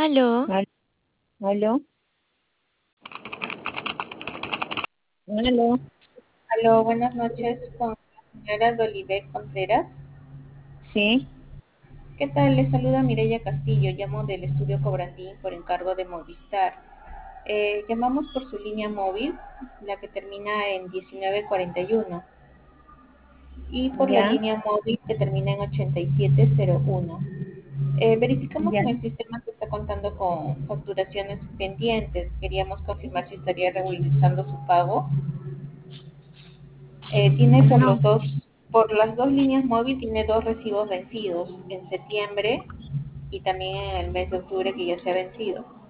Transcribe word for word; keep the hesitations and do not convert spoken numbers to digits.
Aló, Al- Aló, aló, Aló, buenas noches con la señora Dolibet Contreras. sí, ¿Qué tal? Les saluda Mireya Castillo, llamo del estudio Cobrandín por encargo de Movistar. Eh, llamamos por su línea móvil, la que termina en diecinueve cuarenta y uno, y por la ya, línea móvil que termina en ochenta y siete cero uno. Eh, verificamos ya. en el sistema que está contando con facturaciones pendientes. Queríamos confirmar si estaría regularizando su pago. Eh, tiene por No, los dos, por las dos líneas móvil, tiene dos recibos vencidos en septiembre y también en el mes de octubre que ya se ha vencido.